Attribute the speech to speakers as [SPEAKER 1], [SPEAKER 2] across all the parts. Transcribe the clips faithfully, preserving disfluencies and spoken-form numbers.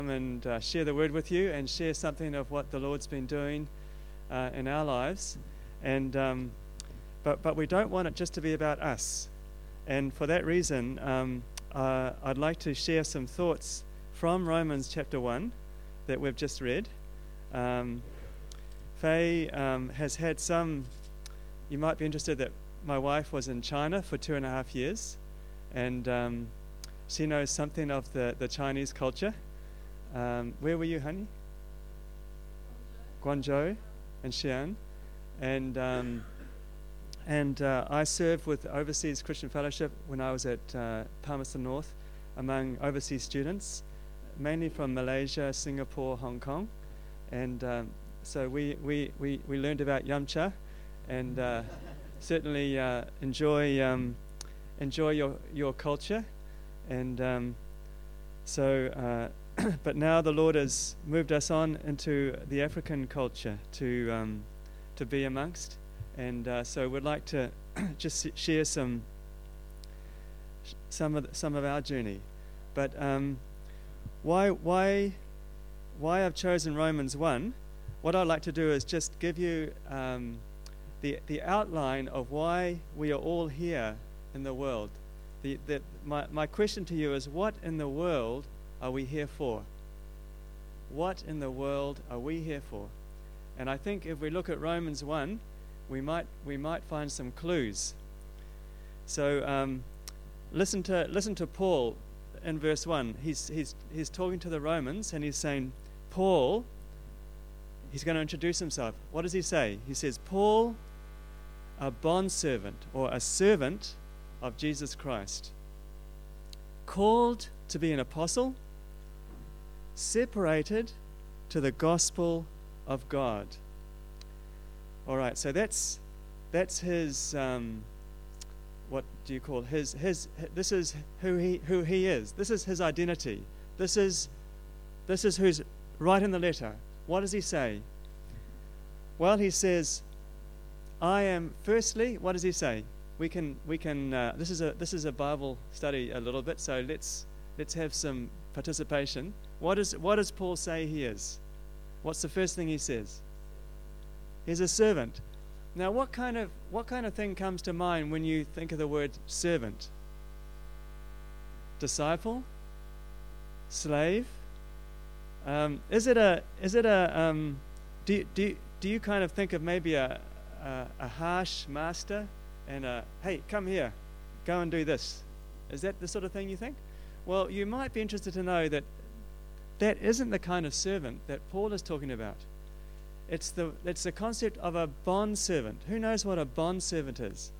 [SPEAKER 1] and uh, share the word with you and share something of what the Lord's been doing uh, in our lives. And um, but but we don't want it just to be about us. And for that reason, um, uh, I'd like to share some thoughts from Romans chapter one that we've just read. Um, Faye um, has had some. You might be interested that my wife was in China for two and a half years, and um, she knows something of the, the Chinese culture. Um, where were you, honey? Guangzhou and Xi'an. And um, and uh, I served with Overseas Christian Fellowship when I was at uh, Palmerston North among overseas students, mainly from Malaysia, Singapore, Hong Kong. And um, so we, we, we, we learned about Yamcha and uh, certainly uh, enjoy um, enjoy your, your culture. And um, so, uh, but now the Lord has moved us on into the African culture to um, to be amongst. And uh, so we'd like to just share some some of the, some of our journey. But um, why why why I've chosen Romans one? What I'd like to do is just give you um, the the outline of why we are all here in the world. The, the my my question to you is, what in the world are we here for? What in the world are we here for? And I think if we look at Romans one, we might we might find some clues. So um, listen to listen to Paul in verse one. He's he's he's talking to the Romans and he's saying, Paul. He's going to introduce himself. What does he say? He says, Paul, a bondservant or a servant of Jesus Christ, called to be an apostle, separated to the gospel of God. All right, so that's that's his. Um, what do you call his his? This is who he who he is. This is his identity. This is this is who's right in the letter. What does he say? Well, he says, "I am." Firstly, what does he say? We can we can. Uh, this is a this is a Bible study a little bit. So let's let's have some participation. What is what does Paul say he is? What's the first thing he says? He's a servant. Now, what kind of what kind of thing comes to mind when you think of the word servant? Disciple, slave. Um, is it a is it a um, do you, do you, do you kind of think of maybe a, a a harsh master and a hey, come here, go and do this? Is that the sort of thing you think? Well, you might be interested to know that that isn't the kind of servant that Paul is talking about. It's the it's the concept of a bond servant. Who knows what a bond servant is?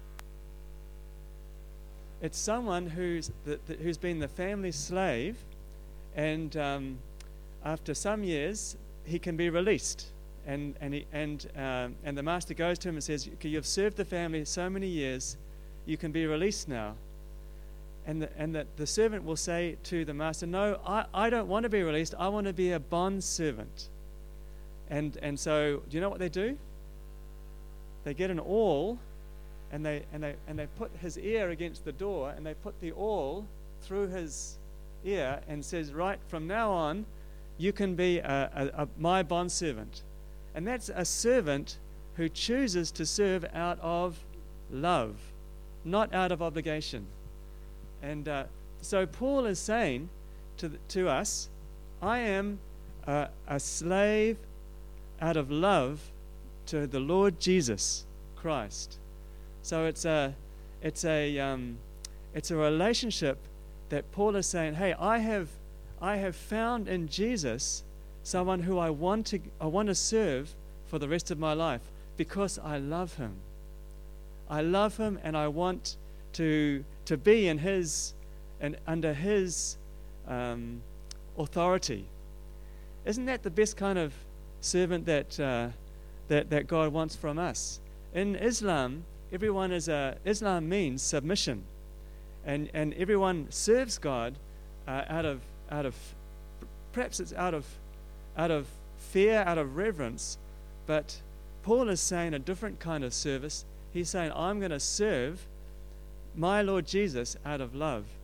[SPEAKER 1] It's someone who's the, the, who's been the family slave, and um, after some years, he can be released, and and he, and um, and the master goes to him and says, "You've served the family so many years, you can be released now." And the, and the, the servant will say to the master, "No, I, I don't want to be released. I want to be a bond servant." And and so, do you know what they do? They get an awl, and they and they and they put his ear against the door, and they put the awl through his ear, and says, "Right from now on, you can be a, a, a, my bondservant." And that's a servant who chooses to serve out of love, not out of obligation. And uh, so Paul is saying to the, to us, I am a, a slave out of love to the Lord Jesus Christ. So it's a it's a um, it's a relationship that Paul is saying, hey, I have I have found in Jesus someone who I want to I want to serve for the rest of my life because I love him. I love him, and I want to to be in his and under his um, authority. Isn't that the best kind of servant that uh, that that God wants from us? In Islam, everyone is a Islam means submission, and and everyone serves God uh, out of out of perhaps it's out of out of fear, out of reverence, but Paul is saying a different kind of service. He's saying, I'm going to serve my Lord Jesus out of love.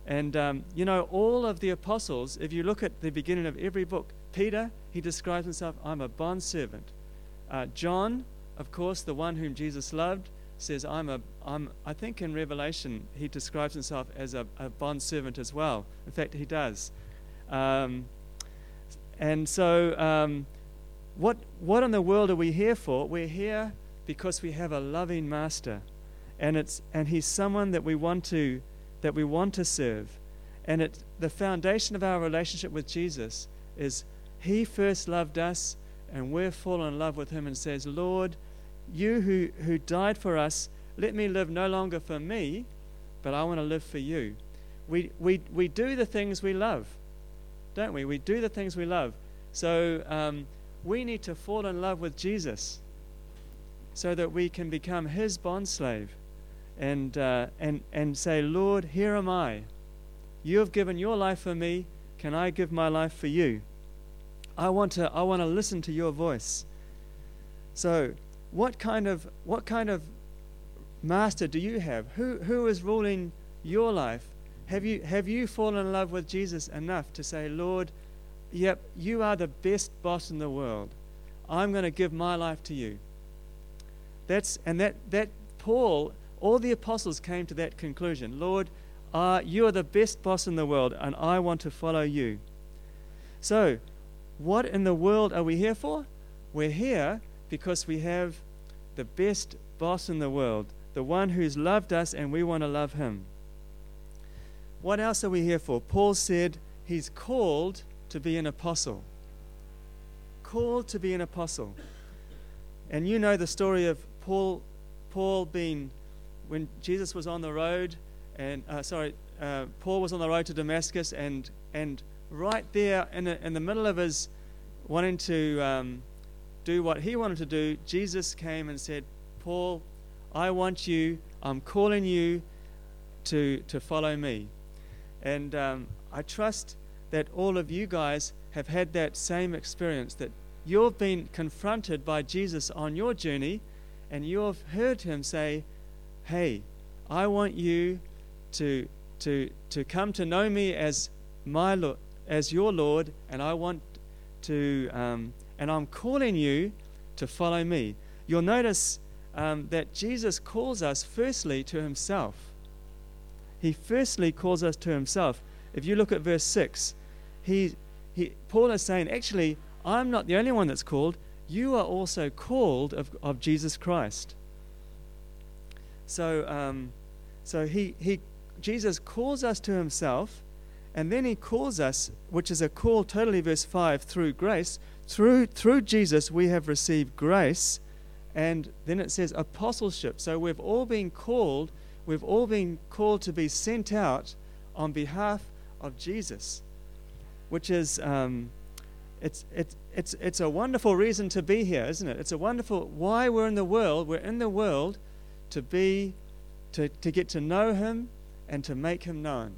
[SPEAKER 1] And, um, you know, all of the apostles, if you look at the beginning of every book, Peter, he describes himself, I'm a bondservant. Uh, John, of course, the one whom Jesus loved, says, I'm a, I'm, I think in Revelation, he describes himself as a, a bondservant as well. In fact, he does. Um, and so, um, what, what in the world are we here for? We're here because we have a loving master. And it's, and he's someone that we want to, that we want to serve. And it, the foundation of our relationship with Jesus is he first loved us, and we're fallen in love with him and says, Lord, you who, who died for us, let me live no longer for me, but I want to live for you. We, we, we do the things we love, don't we? We do the things we love. So um, we need to fall in love with Jesus so that we can become his bondslave and, uh, and, and say, Lord, here am I. You have given your life for me. Can I give my life for you? I want to, I want to listen to your voice. So what kind of, what kind of master do you have? Who, who is ruling your life? Have you, have you fallen in love with Jesus enough to say, Lord, yep, you are the best boss in the world. I'm going to give my life to you. That's, and that, that Paul, all the apostles came to that conclusion. Lord, uh, you are the best boss in the world, and I want to follow you. So, what in the world are we here for? We're here because we have the best boss in the world, the one who's loved us, and we want to love him. What else are we here for? Paul said he's called to be an apostle. Called to be an apostle. And you know the story of Paul, Paul being, when Jesus was on the road, and uh, sorry, uh, Paul was on the road to Damascus, and and right there in the, in the middle of his wanting to um, do what he wanted to do, Jesus came and said, Paul, I want you, I'm calling you to to follow me. And um, I trust that all of you guys have had that same experience, that you've been confronted by Jesus on your journey, and you've heard him say, hey, I want you to to to come to know me as my Lord, as your Lord, and I want to um, and I'm calling you to follow me. You'll notice um, that Jesus calls us firstly to himself. He firstly calls us to himself. If you look at verse six, he he Paul is saying, actually, I'm not the only one that's called. You are also called of, of Jesus Christ. So, um, so he he Jesus calls us to himself, and then he calls us, which is a call, totally verse five, through grace. Through through Jesus we have received grace, and then it says apostleship. So we've all been called. We've all been called to be sent out on behalf of Jesus, which is um, it's it's it's it's a wonderful reason to be here, isn't it? It's a wonderful why we're in the world. We're in the world to be to to get to know him and to make him known.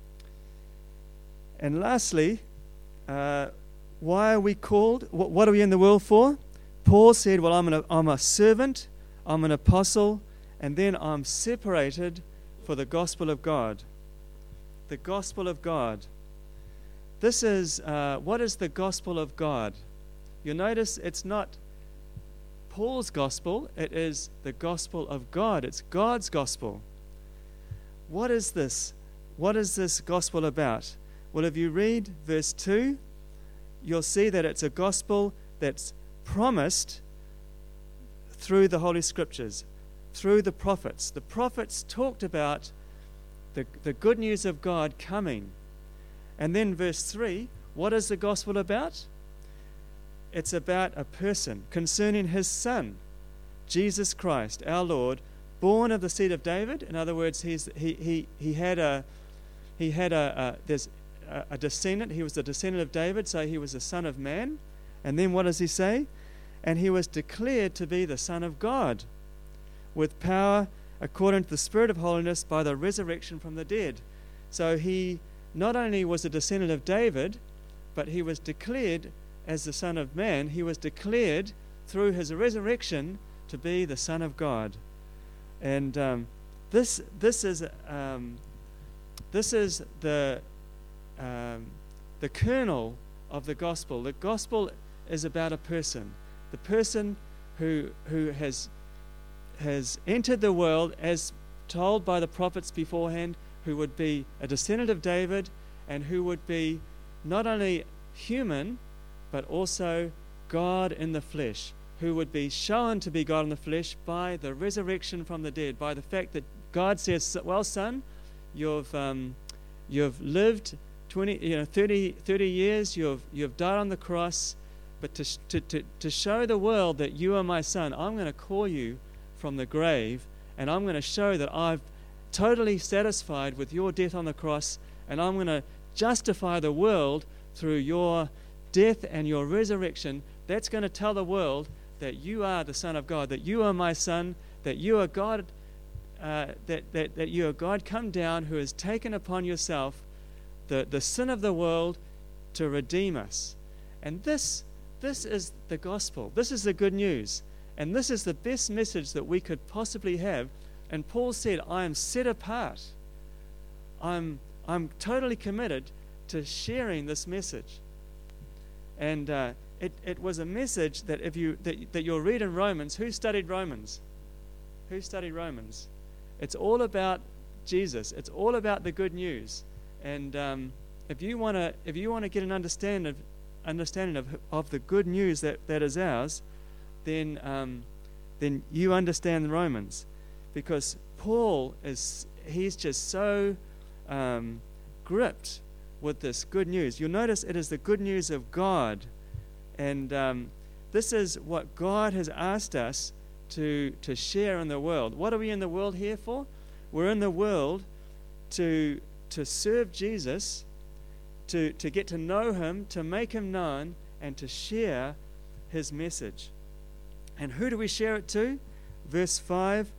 [SPEAKER 1] And lastly, uh, why are we called? What, what are we in the world for? Paul said, "Well, I'm an I'm a servant. I'm an apostle." And then I'm separated for the gospel of God. The gospel of God. This is, uh, what is the gospel of God? You'll notice it's not Paul's gospel, it is the gospel of God. It's God's gospel. What is this? What is this gospel about? Well, if you read verse two, you'll see that it's a gospel that's promised through the Holy Scriptures, through the prophets. The prophets talked about the, the good news of God coming. And then verse three, what is the gospel about? It's about a person, concerning his son, Jesus Christ, our Lord, born of the seed of David. In other words, he's, he, he, he had a he had a, a there's a, a descendant. He was the descendant of David, so he was the son of man. And then what does he say? And he was declared to be the Son of God, with power according to the Spirit of holiness by the resurrection from the dead. So he not only was a descendant of David, but he was declared as the Son of Man. He was declared through his resurrection to be the Son of God. And um, this this is um, this is the um, the kernel of the gospel. The gospel is about a person, the person who who has has entered the world as told by the prophets beforehand, who would be a descendant of David, and who would be not only human but also God in the flesh, who would be shown to be God in the flesh by the resurrection from the dead, by the fact that God says, well, son, you've um, you've lived twenty, you know, thirty, thirty years, you've you've died on the cross, but to, to, to, to show the world that you are my son, I'm going to call you from the grave, and I'm going to show that I've totally satisfied with your death on the cross, and I'm going to justify the world through your death and your resurrection. That's going to tell the world that you are the Son of God, that you are my son, that you are God, uh, that, that, that you are God come down who has taken upon yourself the, the sin of the world to redeem us. And this, this is the gospel. This is the good news. And this is the best message that we could possibly have. And Paul said, I am set apart. I'm, I'm totally committed to sharing this message. And uh, it, it was a message that if you that, that you'll read in Romans. Who studied Romans? Who studied Romans? It's all about Jesus. It's all about the good news. And um, if you want to if you want to get an understanding of understanding of of the good news that, that is ours, then um, then you understand Romans, because Paul is he's just so um, gripped with this good news. You'll notice it is the good news of God, and um, this is what God has asked us to to share in the world. What are we in the world here for? We're in the world to to serve Jesus, to to get to know him, to make him known, and to share his message. And who do we share it to? Verse five,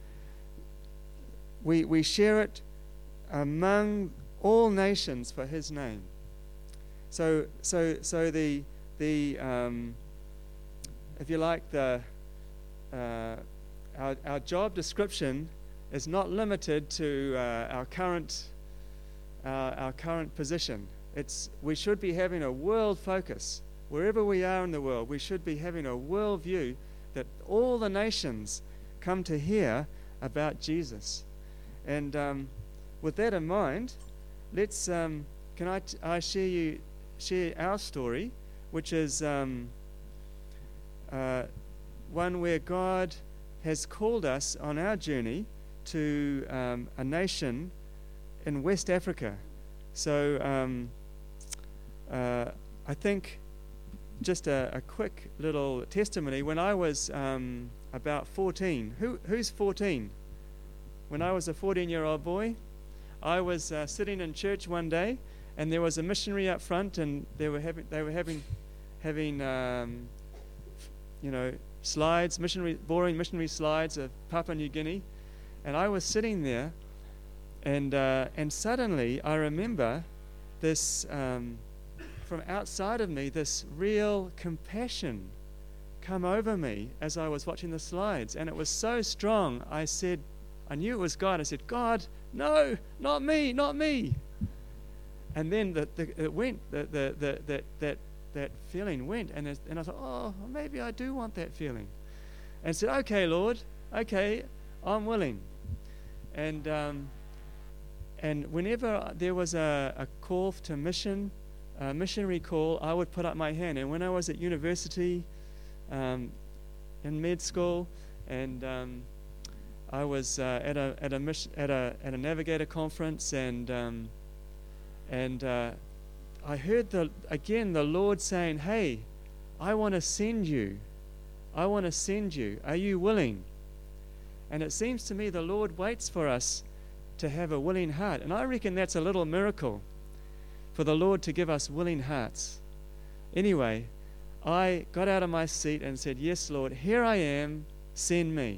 [SPEAKER 1] we we share it among all nations for his name. So so so the the um, if you like, the uh, our our job description is not limited to uh, our current uh, our current position. It's we should be having a world focus wherever we are in the world. We should be having a world view that all the nations come to hear about Jesus. And um, with that in mind, let's um, can I t- I share you share our story, which is um, uh, one where God has called us on our journey to um, a nation in West Africa. So um, uh, I think just a, a quick little testimony. When I was um, about fourteen, who who's fourteen? When I was a fourteen-year-old boy, I was uh, sitting in church one day, and there was a missionary up front, and they were having they were having having um, you know slides, missionary boring missionary slides of Papua New Guinea, and I was sitting there, and uh, and suddenly I remember this um, from outside of me, this real compassion come over me as I was watching the slides, and it was so strong. I said, I knew it was God. I said, God, no, not me, not me. And then the, the, it went, the, the, the, that, that, that feeling went, and, it, and I thought, oh, maybe I do want that feeling. And I said, okay, Lord, okay, I'm willing. And um, and whenever there was a, a call to mission, a missionary call, I would put up my hand. And when I was at university, um, in med school, and um, I was uh, at a at a mission, at a at a navigator conference, and um, and uh, I heard the again the Lord saying, "Hey, I want to send you. I want to send you. Are you willing?" And it seems to me the Lord waits for us to have a willing heart, and I reckon that's a little miracle for the Lord to give us willing hearts. Anyway, I got out of my seat and said, "Yes, Lord, here I am. Send me."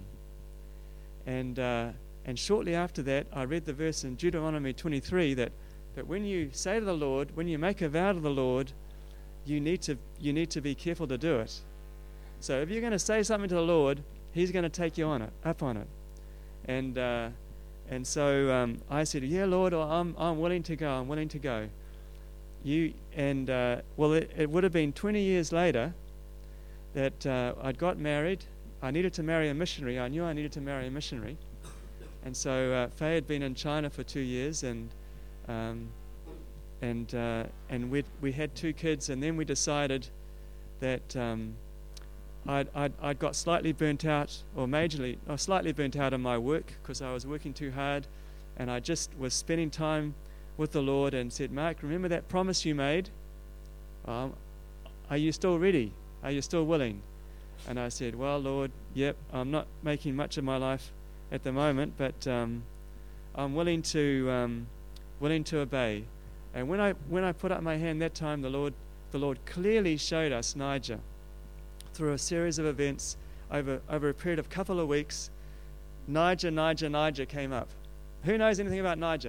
[SPEAKER 1] And uh, and shortly after that, I read the verse in Deuteronomy twenty-three that, that when you say to the Lord, when you make a vow to the Lord, you need to you need to be careful to do it. So if you're going to say something to the Lord, He's going to take you on it, up on it. And uh, And so um, I said, yeah, Lord, I'm I'm willing to go. I'm willing to go. You and uh, well, it, it would have been twenty years later that uh, I'd got married. I needed to marry a missionary. I knew I needed to marry a missionary. And so uh, Faye had been in China for two years, and um, and uh, and we we had two kids, and then we decided that um, I'd, I'd I'd got slightly burnt out, or majorly, or slightly burnt out on my work because I was working too hard, and I just was spending time with the Lord and said, Mark, remember that promise you made? Um, are you still ready? Are you still willing? And I said, well, Lord, yep, I'm not making much of my life at the moment, but um, I'm willing to um, willing to obey. And when I when I put up my hand that time, the Lord the Lord clearly showed us Niger through a series of events over over a period of a couple of weeks. Niger, Niger, Niger came up. Who knows anything about Niger?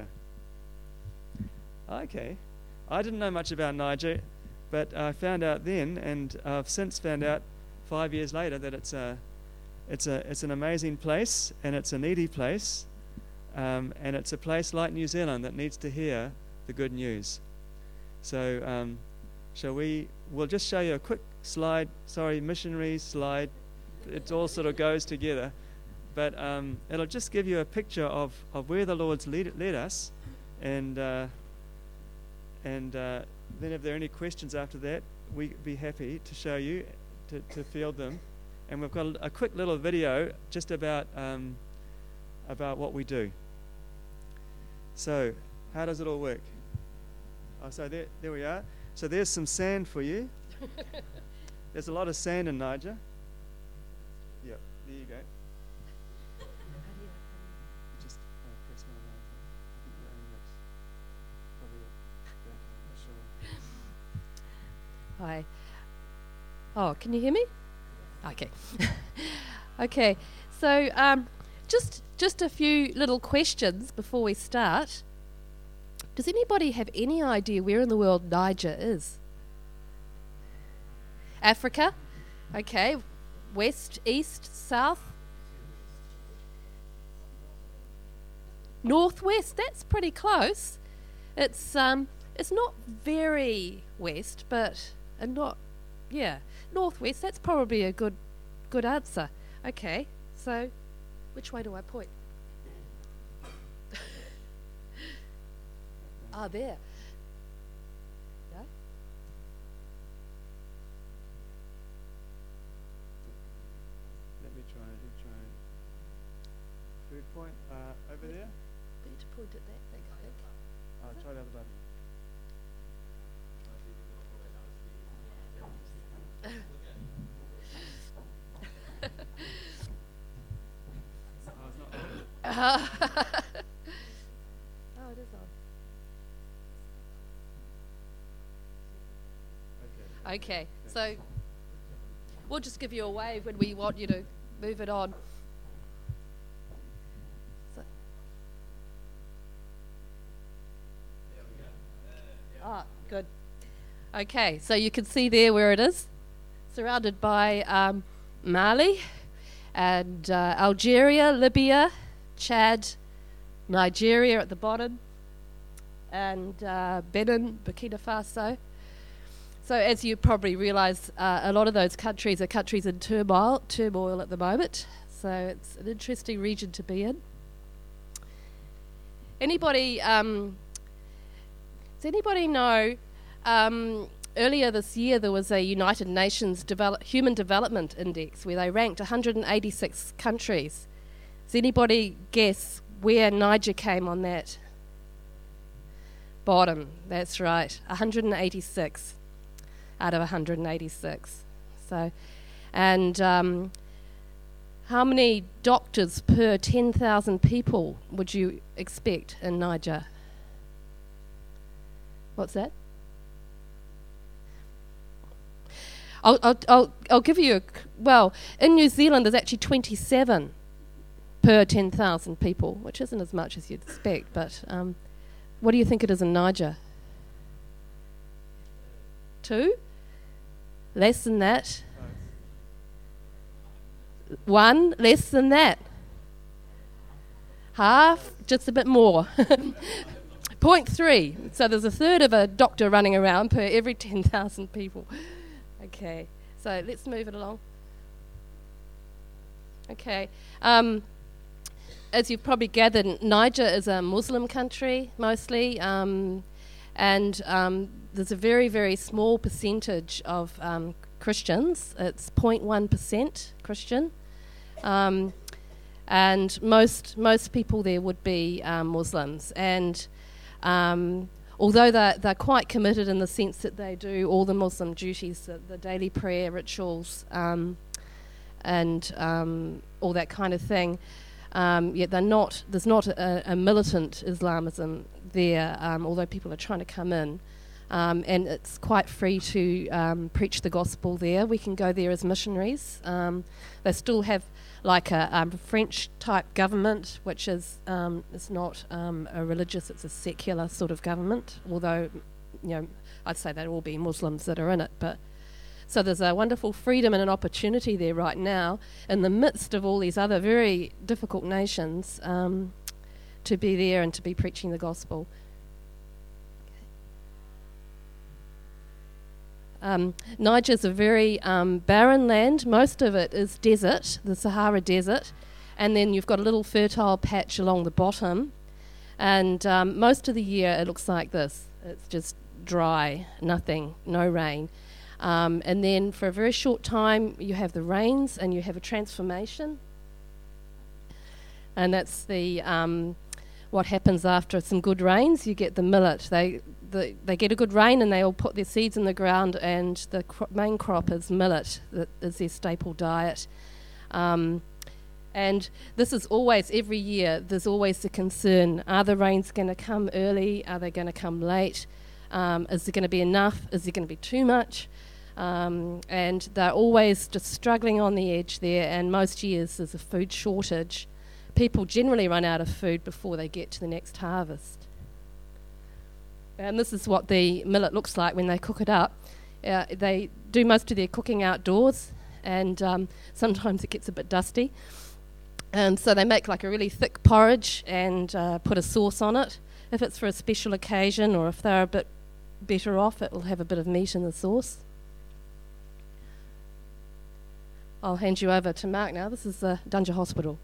[SPEAKER 1] Okay, I didn't know much about Niger, but I found out then, and I've since found out five years later that it's a It's a it's an amazing place, and it's a needy place, um, and it's a place like New Zealand that needs to hear the good news. So, um, shall we? We'll just show you a quick slide. Sorry, missionary slide. It all sort of goes together, but um, it'll just give you a picture of, of where the Lord's led, led us, and uh, and uh, then if there are any questions after that, we'd be happy to show you to, to field them. And we've got a, a quick little video just about um, about what we do. So, how does it all work? Oh, so there, there we are. So there's some sand for you. There's a lot of sand in Niger. Yep, there you go. Just uh, press one of those. I think the only that's probably it. I'm not sure.
[SPEAKER 2] Hi. Oh, can you hear me? Okay. Okay. So, um, just just a few little questions before we start. Does anybody have any idea where in the world Niger is? Africa? Okay. West, east, south? Northwest. That's pretty close. It's um, it's not very west, but uh, not. Yeah, northwest, that's probably a good good answer. Okay, so which way do I point? Ah, there. Yeah?
[SPEAKER 1] Let me try, let me try. Food point, uh, over there?
[SPEAKER 2] We need to point at that thing, I think.
[SPEAKER 1] Oh, try the other button.
[SPEAKER 2] Uh, oh, it is on.
[SPEAKER 1] Okay.
[SPEAKER 2] Okay, so we'll just give you a wave when we want you to move it on. So. Ah, good. Okay, so you can see there where it is, surrounded by um, Mali and uh, Algeria, Libya, Chad, Nigeria at the bottom, and uh, Benin, Burkina Faso. So as you probably realise, uh, a lot of those countries are countries in turmoil, turmoil at the moment. So it's an interesting region to be in. Anybody, um, does anybody know, um, earlier this year there was a United Nations Develop- Human Development Index where they ranked one hundred eighty-six countries. Does anybody guess where Niger came on that? Bottom, that's right, one hundred eighty-six out of one hundred eighty-six. So, and um, how many doctors per ten thousand people would you expect in Niger? What's that? I'll, I'll, I'll, I'll give you a, well, in New Zealand there's actually twenty-seven per ten thousand people, which isn't as much as you'd expect, but um, what do you think it is in Niger? Two? Less than that? One? Less than that? half, just a bit more. Point three. So there's a third of a doctor running around per every ten thousand people. Okay, so let's move it along. Okay. Um, as you've probably gathered, Niger is a Muslim country, mostly, um, and um, there's a very, very small percentage of um, Christians. It's zero point one percent Christian. Um, and most most people there would be um, Muslims. And um, although they're, they're quite committed in the sense that they do all the Muslim duties, the, the daily prayer rituals, um, and um, all that kind of thing, um, yet they're not. There's not a, a militant Islamism there, um, although people are trying to come in. Um, and it's quite free to um, preach the gospel there. We can go there as missionaries. Um, they still have like a um, French-type government, which is um, it's not um, a religious, it's a secular sort of government, although, you know, I'd say they'd all be Muslims that are in it. But so there's a wonderful freedom and an opportunity there right now in the midst of all these other very difficult nations um, to be there and to be preaching the gospel. Um, Niger's a very um, barren land. Most of it is desert, the Sahara Desert, and then you've got a little fertile patch along the bottom, and um, most of the year it looks like this. It's just dry, nothing, no rain. Um, and then for a very short time you have the rains and you have a transformation, and that's the um, what happens after some good rains. You get the millet. They The, they get a good rain and they all put their seeds in the ground, and the cro- main crop is millet, that is their staple diet. Um, and this is always, every year, there's always the concern, are the rains going to come early? Are they going to come late? Um, is there going to be enough? Is there going to be too much? Um, and they're always just struggling on the edge there, and most years there's a food shortage. People generally run out of food before they get to the next harvest. And this is what the millet looks like when they cook it up. Uh, they do most of their cooking outdoors, and um, sometimes it gets a bit dusty. And so they make like a really thick porridge and uh, put a sauce on it. If it's for a special occasion, or if they're a bit better off, it will have a bit of meat in the sauce. I'll hand you over to Mark now. This is the Dunja Hospital.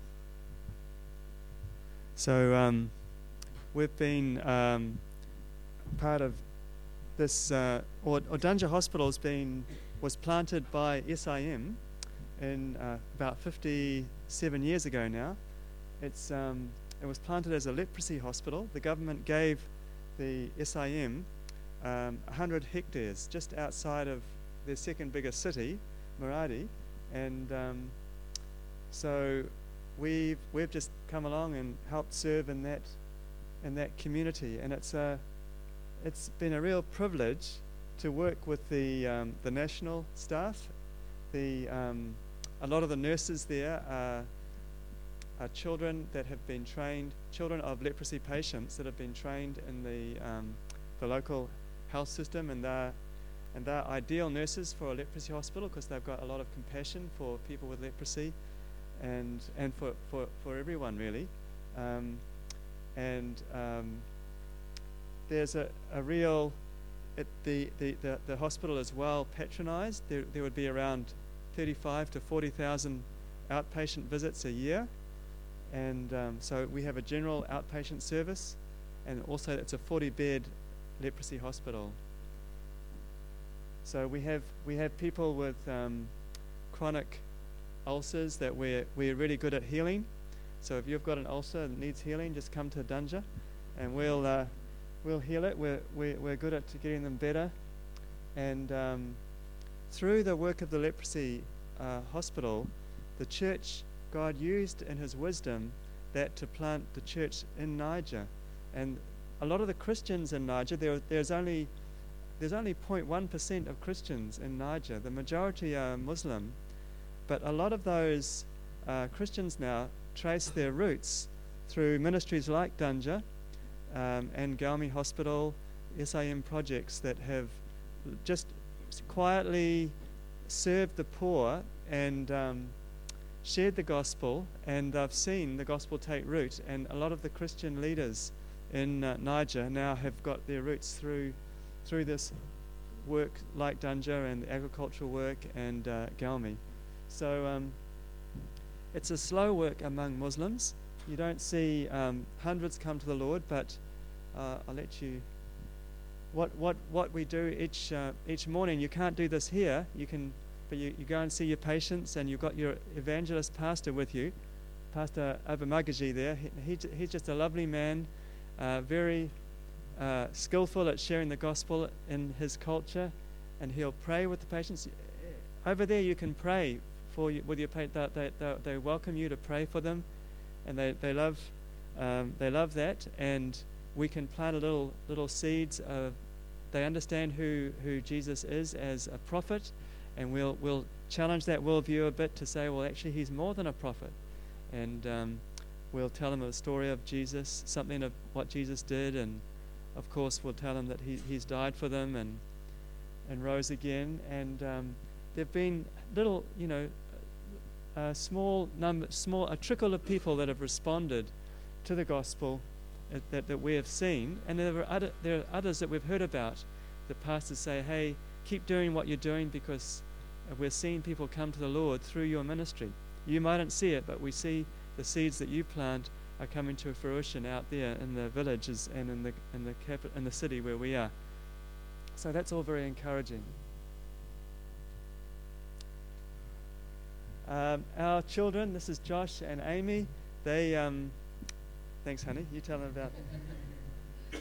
[SPEAKER 1] So um, we've been... Um, part of this, uh, or, or Dunja Hospital's been was planted by S I M in uh, about fifty-seven years ago now. It's um, it was planted as a leprosy hospital. The government gave the S I M um, one hundred hectares just outside of their second biggest city, Maradi, and um, so we've we've just come along and helped serve in that in that community, and it's a It's been a real privilege to work with the um, the national staff. The um, a lot of the nurses there are, are children that have been trained, children of leprosy patients that have been trained in the um, the local health system, and they're and they're ideal nurses for a leprosy hospital because they've got a lot of compassion for people with leprosy, and and for for, for everyone really, um, and. Um, There's a, a real, it, the, the, the, the hospital is well patronised. There, there would be around thirty-five to forty thousand outpatient visits a year. And um, so we have a general outpatient service, and also it's a forty bed leprosy hospital. So we have, we have people with um, chronic ulcers that we're, we're really good at healing. So if you've got an ulcer that needs healing, just come to Dunja and we'll... Uh, We'll heal it. We're, we're, we're good at getting them better. And um, through the work of the leprosy uh, hospital, the church, God used in his wisdom that to plant the church in Niger. And a lot of the Christians in Niger, there, there's only there's only zero point one percent of Christians in Niger. The majority are Muslim. But a lot of those uh, Christians now trace their roots through ministries like Dunja, Um, and Galmi Hospital, S I M projects that have just quietly served the poor and um, shared the gospel, and I've seen the gospel take root. And a lot of the Christian leaders in uh, Niger now have got their roots through through this work like Dunja and the agricultural work and uh, Galmi. So um, it's a slow work among Muslims. You don't see um, hundreds come to the Lord, but uh, I'll let you. What what what we do each uh, each morning. You can't do this here. You can, but you, you go and see your patients, and you've got your evangelist pastor with you, Pastor Abamagaji there. He, he he's just a lovely man, uh, very uh, skillful at sharing the gospel in his culture, and he'll pray with the patients. Over there, you can pray for you, with your patients. They, they they welcome you to pray for them, and they they love um, they love that. And we can plant a little little seeds of. They understand who, who Jesus is as a prophet, and we'll we'll challenge that worldview a bit to say, well, actually, he's more than a prophet, and um, we'll tell them a story of Jesus, something of what Jesus did, and of course, we'll tell them that he he's died for them and and rose again. And um, there've been little, you know, a small number, small a trickle of people that have responded to the gospel. That, that we have seen, and there are other there are others that we've heard about. The pastors say, "Hey, keep doing what you're doing because uh, we're seeing people come to the Lord through your ministry. You mightn't see it, but we see the seeds that you plant are coming to fruition out there in the villages and in the in the capi- in the city where we are." So that's all very encouraging. Um, our children, this is Josh and Amy. They. Um, Thanks, honey. You tell them about it.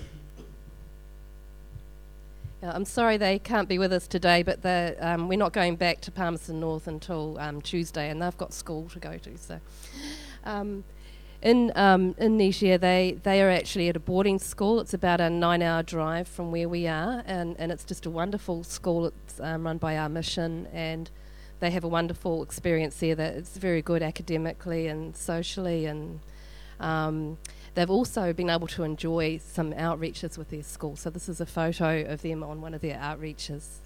[SPEAKER 2] Yeah, I'm sorry they can't be with us today, but um, we're not going back to Palmerston North until um, Tuesday, and they've got school to go to. So, um, in um, in Niger, they they are actually at a boarding school. It's about a nine-hour drive from where we are, and, and it's just a wonderful school. It's um, run by our mission, and they have a wonderful experience there. That it's very good academically and socially, and Um, they've also been able to enjoy some outreaches with their school. So this is a photo of them on one of their outreaches.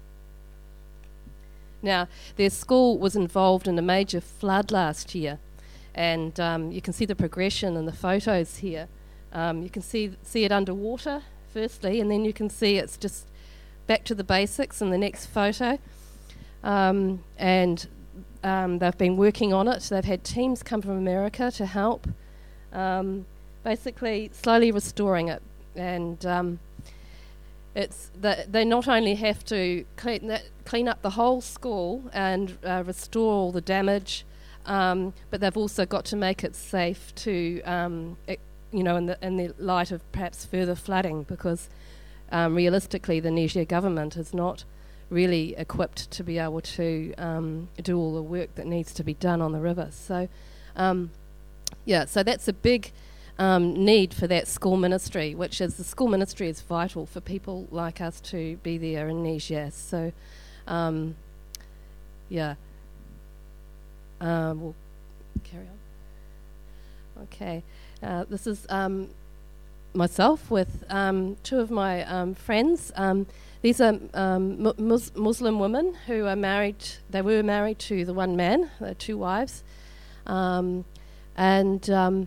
[SPEAKER 2] Now, their school was involved in a major flood last year, and um, you can see the progression in the photos here. Um, you can see see it underwater, firstly, and then you can see it's just back to the basics in the next photo. Um, and um, they've been working on it. They've had teams come from America to help. Um, basically slowly restoring it, and um, it's the, they not only have to clean, that, clean up the whole school and uh, restore all the damage, um, but they've also got to make it safe to, um, it, you know, in the in the light of perhaps further flooding, because um, realistically the Niger government is not really equipped to be able to um, do all the work that needs to be done on the river. So. Um, Yeah, so that's a big um, need for that school ministry, which is the school ministry is vital for people like us to be there in Niger. So, um, yeah, um, we'll carry on. Okay, uh, this is um, myself with um, two of my um, friends. Um, these are um, mu- mus- Muslim women who are married. They were married to the one man, uh, two wives. Um, And um,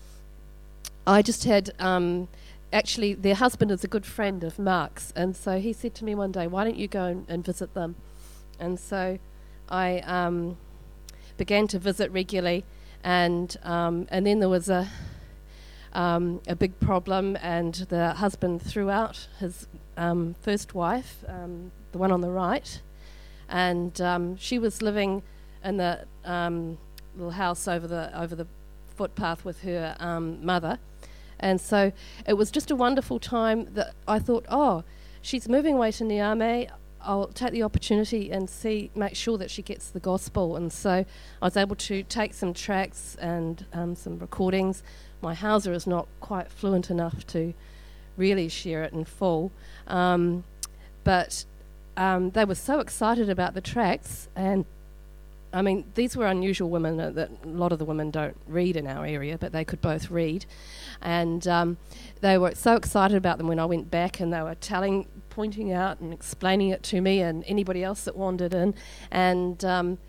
[SPEAKER 2] I just had, um, actually, their husband is a good friend of Mark's, and so he said to me one day, why don't you go and, and visit them? And so I um, began to visit regularly, and um, and then there was a um, a big problem, and the husband threw out his um, first wife, um, the one on the right, and um, she was living in the um, little house over the over the footpath with her um, mother, and so it was just a wonderful time that I thought, oh, she's moving away to Niamey, I'll take the opportunity and see, make sure that she gets the gospel. And so I was able to take some tracks and um, some recordings. My Hausa is not quite fluent enough to really share it in full, um, but um, they were so excited about the tracks. And I mean, these were unusual women uh, that a lot of the women don't read in our area, but they could both read. And um, they were so excited about them when I went back, and they were telling, pointing out and explaining it to me and anybody else that wandered in. And um,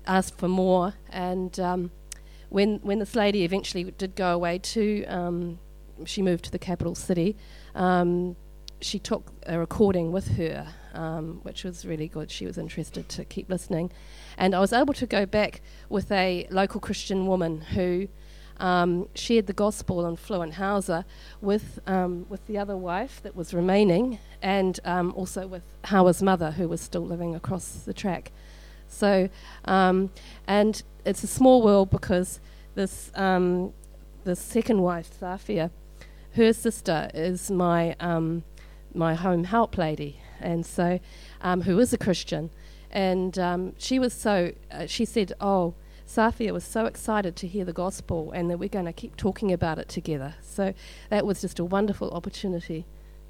[SPEAKER 2] asked for more. And um, when when this lady eventually did go away to, um, she moved to the capital city, um, she took a recording with her, um, which was really good. She was interested to keep listening. And I was able to go back with a local Christian woman who um, shared the gospel in Fluent Hausa with um, with the other wife that was remaining, and um, also with Hawa's mother, who was still living across the track. So, um, and it's a small world because this um, the second wife, Safia, her sister is my um, my home help lady, and so um, who is a Christian, and um, she was so uh, she said, "Oh, Safia was so excited to hear the gospel, and that we're going to keep talking about it together." So that was just a wonderful opportunity.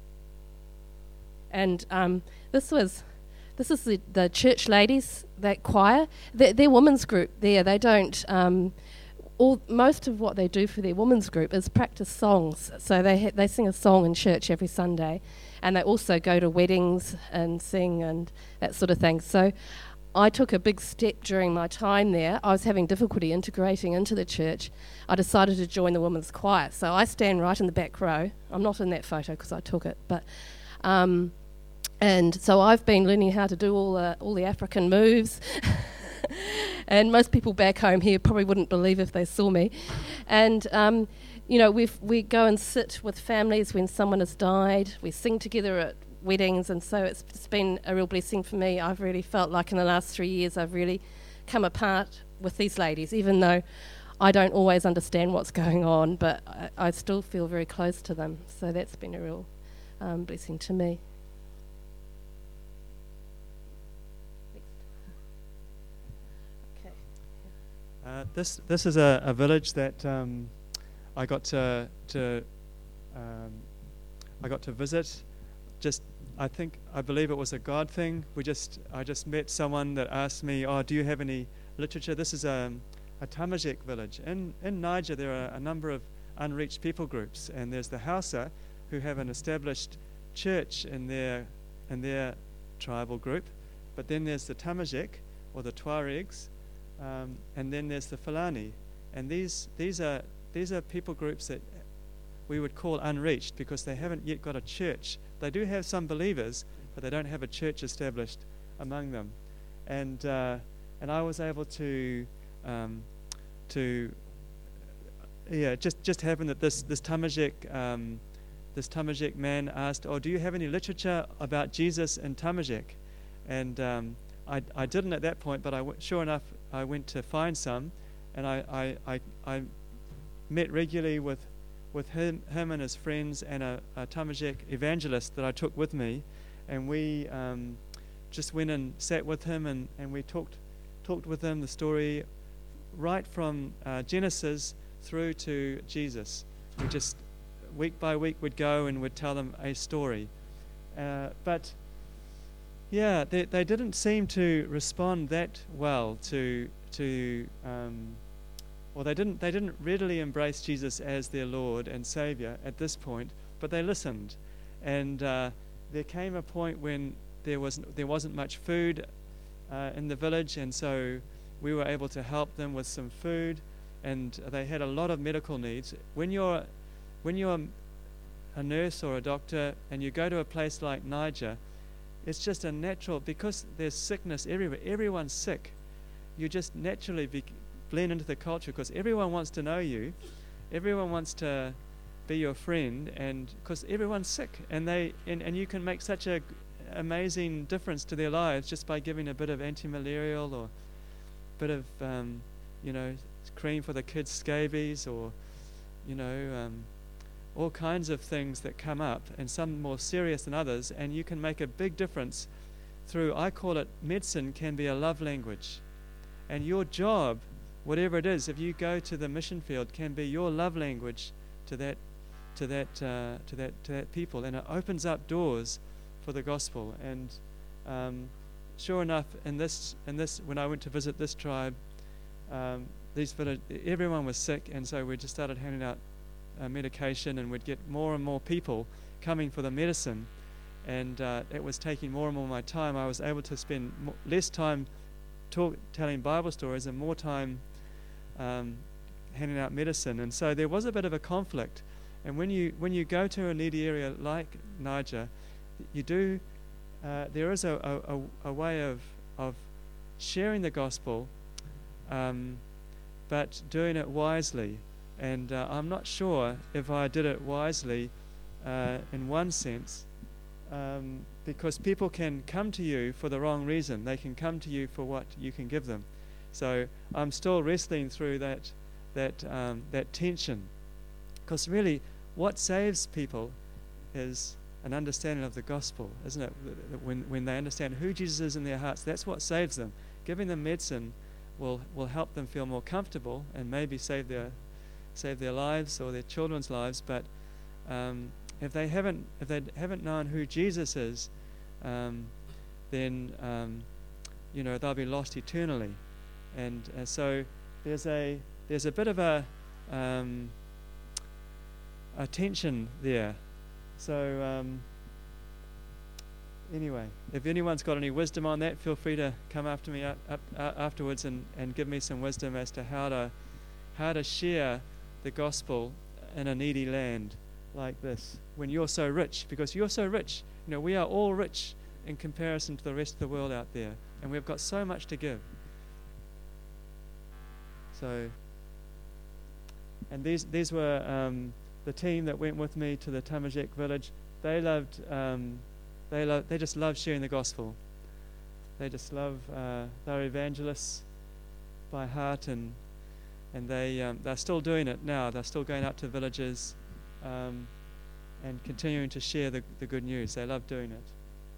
[SPEAKER 2] And um, this was. This is the, the church ladies, that choir. They're, they're women's group there. They don't. Um, all most of what they do for their women's group is practice songs. So they ha- they sing a song in church every Sunday, and they also go to weddings and sing and that sort of thing. So I took a big step during my time there. I was having difficulty integrating into the church. I decided to join the women's choir. So I stand right in the back row. I'm not in that photo because I took it, but. Um, And so I've been learning how to do all the, all the African moves. And most people back home here probably wouldn't believe if they saw me. And, um, you know, we we go and sit with families when someone has died. We sing together at weddings. And so it's, it's been a real blessing for me. I've really felt like in the last three years I've really come apart with these ladies, even though I don't always understand what's going on. But I, I still feel very close to them. So that's been a real um, blessing to me.
[SPEAKER 1] Uh, this this is a, a village that um, I got to to um, I got to visit. Just I think I believe it was a God thing. We just I just met someone that asked me, "Oh, do you have any literature?" This is a a Tamajek village in in Niger. There are a number of unreached people groups, and there's the Hausa, who have an established church in their in their tribal group, but then there's the Tamajek or the Tuaregs. Um, and then there's the Fulani, and these these are these are people groups that we would call unreached because they haven't yet got a church. They do have some believers, but they don't have a church established among them. And uh, and I was able to um, to yeah just just happened that this this Tamajek um, this Tamajek man asked, "Oh, do you have any literature about Jesus in Tamajek?" And um, I, I didn't at that point, but I w- sure enough, I went to find some, and I, I, I, I met regularly with with him, him and his friends and a, a Tamajek evangelist that I took with me, and we um, just went and sat with him, and, and we talked talked with him the story right from uh, Genesis through to Jesus. We just week by week would go and would tell them a story, uh, but. Yeah, they they didn't seem to respond that well to to um, well they didn't they didn't readily embrace Jesus as their Lord and Savior at this point, but they listened, and uh, there came a point when there was there wasn't much food uh, in the village, and so we were able to help them with some food, and they had a lot of medical needs. When you're when you're a nurse or a doctor and you go to a place like Niger, it's just a natural, because there's sickness everywhere. Everyone's sick. You just naturally be, blend into the culture because everyone wants to know you. Everyone wants to be your friend, and because everyone's sick, and they and, and you can make such a g- amazing difference to their lives just by giving a bit of anti-malarial or a bit of um, you know cream for the kids' scabies, or you know. Um, all kinds of things that come up, and some more serious than others, and you can make a big difference through, I call it, medicine can be a love language. And your job, whatever it is, if you go to the mission field, can be your love language to that to that uh, to that to that people, and it opens up doors for the gospel. And um, sure enough, in this in this when I went to visit this tribe, um, these village, everyone was sick, and so we just started handing out Uh, medication, and we'd get more and more people coming for the medicine, and uh, it was taking more and more of my time. I was able to spend mo- less time talk, telling Bible stories and more time um, handing out medicine. And so there was a bit of a conflict. And when you when you go to a needy area like Niger, you do uh, there is a, a, a, a way of of sharing the gospel, um, but doing it wisely. And uh, I'm not sure if I did it wisely uh, in one sense, um, because people can come to you for the wrong reason. They can come to you for what you can give them. So I'm still wrestling through that that um, that tension, because really what saves people is an understanding of the gospel, isn't it? When when they understand who Jesus is in their hearts, that's what saves them. Giving them medicine will will help them feel more comfortable and maybe save their save their lives or their children's lives. But um, if they haven't if they haven't known who Jesus is, um, then um, you know they'll be lost eternally. And uh, so there's a there's a bit of a um, a tension there. So um, anyway, if anyone's got any wisdom on that, feel free to come after me up, up, uh, afterwards and, and give me some wisdom as to how to how to share the gospel in a needy land like this when you're so rich, because you're so rich. You know, we are all rich in comparison to the rest of the world out there, and we've got so much to give. So, and these these were um, the team that went with me to the Tamajek village. They loved, um, they love, they just love sharing the gospel. They just love, uh, they're evangelists by heart, and and they um, they're still doing it now. They're still going out to villages um, and continuing to share the the good news. They love doing it.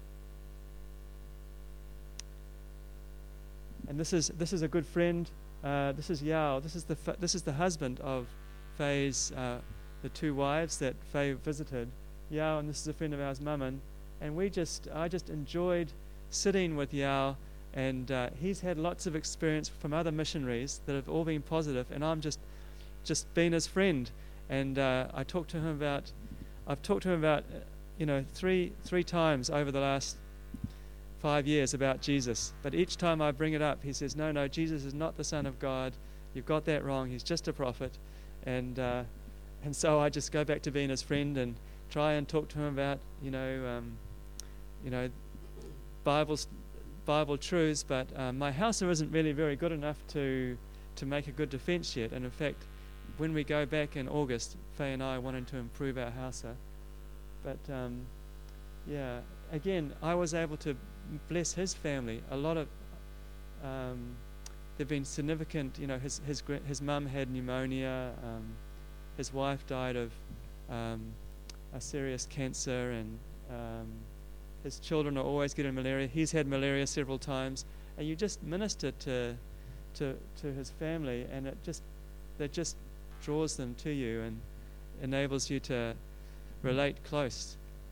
[SPEAKER 1] And this is this is a good friend. Uh, this is Yao. This is the fa- this is the husband of Faye's. Uh, the two wives that Faye visited, Yao, and this is a friend of ours, Maman, and we just, I just enjoyed sitting with Yao, and uh, he's had lots of experience from other missionaries that have all been positive, and I'm just, just being his friend, and uh, I talked to him about, I've talked to him about, uh, you know, three, three times over the last five years about Jesus, but each time I bring it up, he says, no, no, Jesus is not the Son of God, you've got that wrong, he's just a prophet, and uh, And so I just go back to being his friend and try and talk to him about, you know, um, you know, Bible, Bible truths. But um, my Hausa isn't really very good enough to to make a good defence yet. And in fact, when we go back in August, Faye and I wanted to improve our Hausa. But um, yeah, again, I was able to bless his family. A lot of um, there've been significant, you know, his his his mum had pneumonia. Um, His wife died of um, a serious cancer, and um, his children are always getting malaria. He's had malaria several times, and you just minister to, to, to his family, and it just, that just draws them to you and enables you to relate close.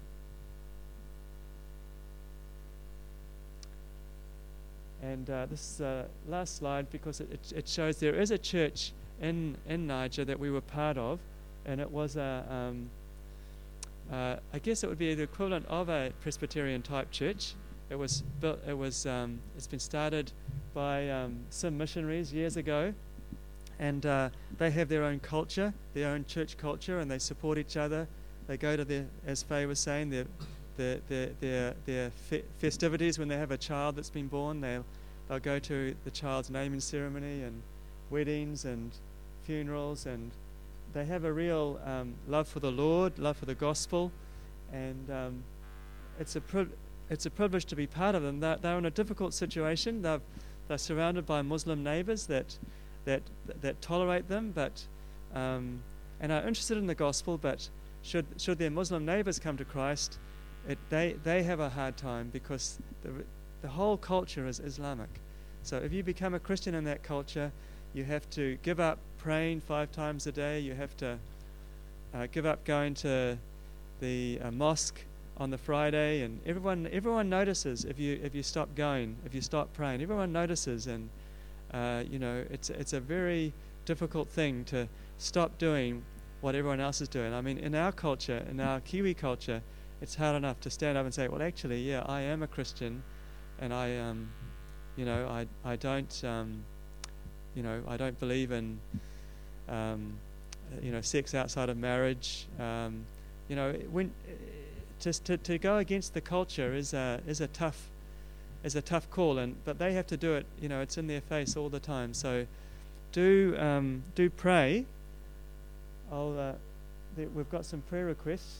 [SPEAKER 1] And uh, this is the last slide because it, it, it shows there is a church in in Niger that we were part of, and it was a um, uh, I guess it would be the equivalent of a Presbyterian type church. It was built. It was um, it's been started by um, some missionaries years ago, and uh, they have their own culture, their own church culture, and they support each other. They go to their, as Faye was saying, their their their their, their fe- festivities when they have a child that's been born. They'll they'll go to the child's naming ceremony and weddings and funerals, and they have a real um, love for the Lord, love for the gospel, and um, it's a pri- it's a privilege to be part of them. They're, they're in a difficult situation. They're they're surrounded by Muslim neighbours that that that tolerate them, but um, and are interested in the gospel. But should should their Muslim neighbours come to Christ, it, they they have a hard time because the the whole culture is Islamic. So if you become a Christian in that culture, you have to give up praying five times a day. You have to uh, give up going to the uh, mosque on the Friday, and everyone everyone notices if you if you stop going, if you stop praying. Everyone notices, and uh, you know it's it's a very difficult thing to stop doing what everyone else is doing. I mean, in our culture, in our Kiwi culture, it's hard enough to stand up and say, "Well, actually, yeah, I am a Christian, and I um You know, I I don't um, you know I don't believe in um, you know sex outside of marriage. Um, you know, when just to to go against the culture is a is a tough is a tough call, and but they have to do it. You know, it's in their face all the time. So do um, do pray. I'll. Uh, th- we've got some prayer requests.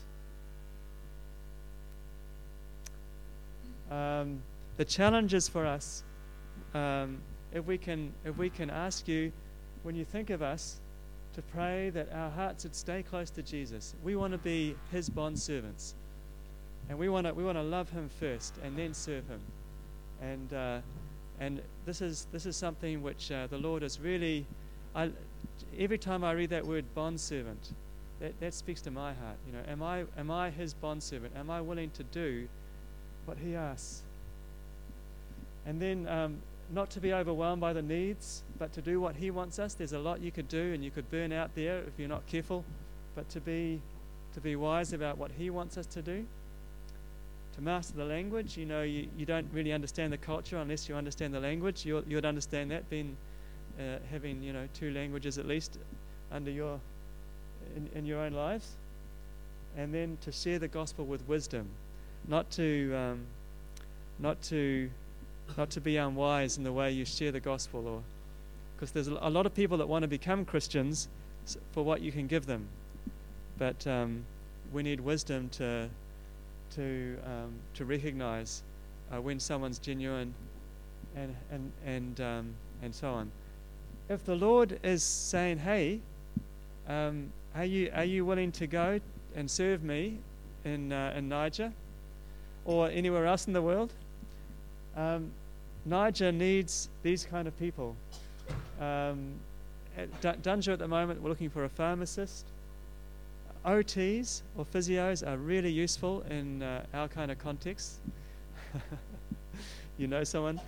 [SPEAKER 1] Um, the challenge is for us. Um, if we can, if we can ask you, when you think of us, to pray that our hearts would stay close to Jesus. We want to be His bond servants, and we want to we want to love Him first, and then serve Him. And uh, and this is this is something which uh, the Lord is really. I, every time I read that word bond servant, that that speaks to my heart. You know, am I am I His bond servant? Am I willing to do what He asks? And then um, not to be overwhelmed by the needs, but to do what He wants us. There's a lot you could do, and you could burn out there if you're not careful. But to be to be wise about what He wants us to do. To master the language, you know, you, you don't really understand the culture unless you understand the language. You'll, you'd understand that, being uh, having you know two languages at least under your in, in your own lives. And then to share the gospel with wisdom, not to um, not to not to be unwise in the way you share the gospel, or because there's a lot of people that want to become Christians for what you can give them, but um, we need wisdom to to um, to recognize uh, when someone's genuine, and and and um, and so on. If the Lord is saying, "Hey, um, are you are you willing to go and serve me in uh, in Niger or anywhere else in the world?" Um, Niger needs these kind of people. Um, at D- Dunja at the moment, we're looking for a pharmacist. O Ts or physios are really useful in uh, our kind of context. You know someone.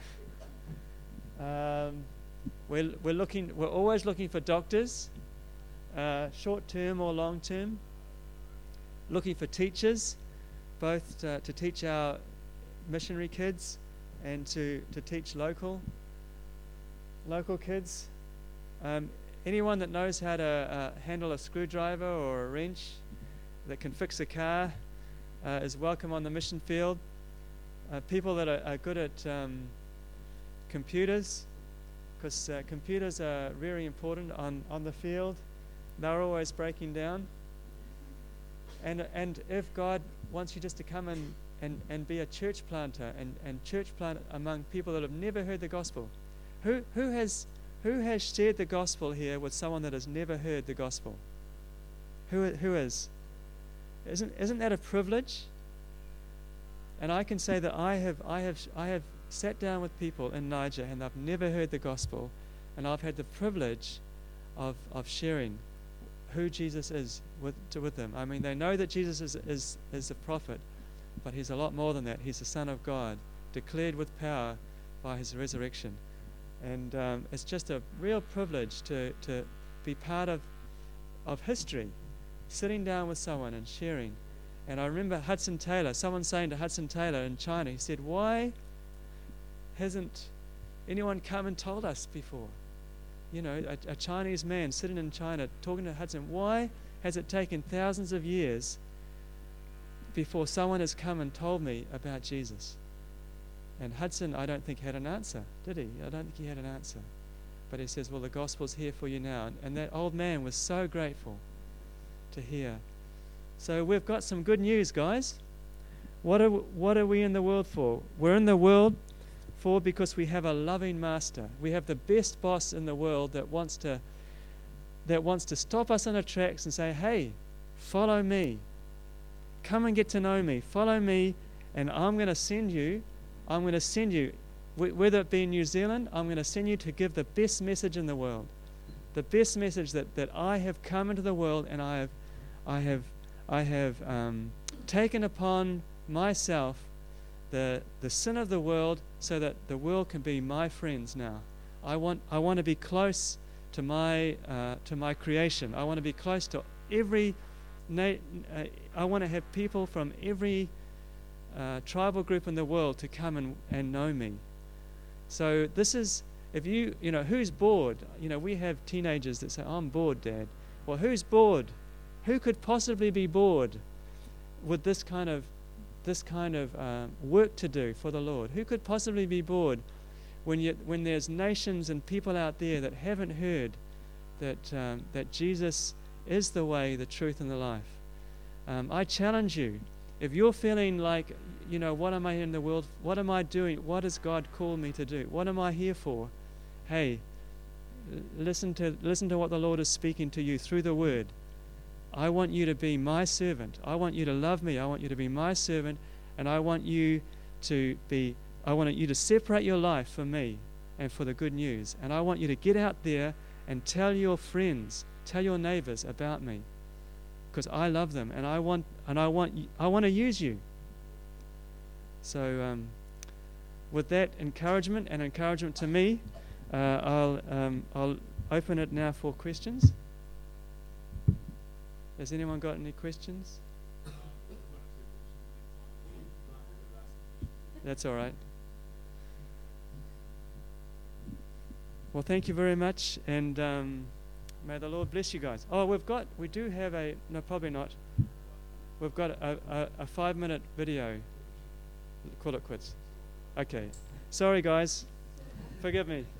[SPEAKER 1] Um, we're we're looking. We're always looking for doctors, uh, short term or long term. Looking for teachers, both to, to teach our missionary kids and to, to teach local local kids. Um, anyone that knows how to uh, handle a screwdriver or a wrench, that can fix a car, uh, is welcome on the mission field. Uh, people that are, are good at um, computers, because uh, computers are very important on, on the field. They're always breaking down. And and if God wants you just to come and, and, and be a church planter and, and church plant among people that have never heard the gospel. Who who has who has shared the gospel here with someone that has never heard the gospel? Who who is? Isn't isn't that a privilege? And I can say that I have I have I have sat down with people in Niger and they've never heard the gospel, and I've had the privilege of of sharing who Jesus is with to, with them. I mean, they know that Jesus is, is is a prophet, but He's a lot more than that. He's the Son of God, declared with power by His resurrection. And um, it's just a real privilege to, to be part of of history, sitting down with someone and sharing. And I remember Hudson Taylor, someone saying to Hudson Taylor in China, he said, "Why hasn't anyone come and told us before?" You know, a, a Chinese man sitting in China talking to Hudson, "Why has it taken thousands of years before someone has come and told me about Jesus?" And Hudson, I don't think, had an answer, did he? I don't think he had an answer. But he says, "Well, the gospel's here for you now." And, and that old man was so grateful to hear. So we've got some good news, guys. What are, what are we in the world for? We're in the world for because we have a loving master. We have the best boss in the world that wants to that wants to stop us in our tracks and say, "Hey, follow me. Come and get to know me. Follow me, and I'm going to send you. I'm going to send you, wh- whether it be in New Zealand, I'm going to send you to give the best message in the world, the best message that, that I have come into the world, and I have, I have, I have um, taken upon myself the the sin of the world, so that the world can be my friends now. I want I want to be close to my uh, to my creation. I want to be close to every. Na- uh, I want to have people from every uh, tribal group in the world to come and, and know me. So this is, if you, you know, who's bored? You know, we have teenagers that say, I'm bored, Dad. Well, who's bored? Who could possibly be bored with this kind of, this kind of uh, work to do for the Lord? Who could possibly be bored when you, when there's nations and people out there that haven't heard that um, that Jesus is the way, the truth, and the life? Um, I challenge you, if you're feeling like, you know, what am I in the world? What am I doing? What has God called me to do? What am I here for? Hey, l- listen to listen to what the Lord is speaking to you through the Word. I want you to be my servant. I want you to love me. I want you to be my servant, and I want you to be. I want you to separate your life for me and for the good news. And I want you to get out there and tell your friends, tell your neighbors about me, because I love them, and I want and I want I want to use you. So, um, with that encouragement and encouragement to me, uh, I'll um, I'll open it now for questions. Has anyone got any questions? That's all right. Well, thank you very much, and um, may the Lord bless you guys. Oh, we've got, we do have a, no, probably not. We've got a, a, a five-minute video. Call it quits. Okay. Sorry, guys. Forgive me.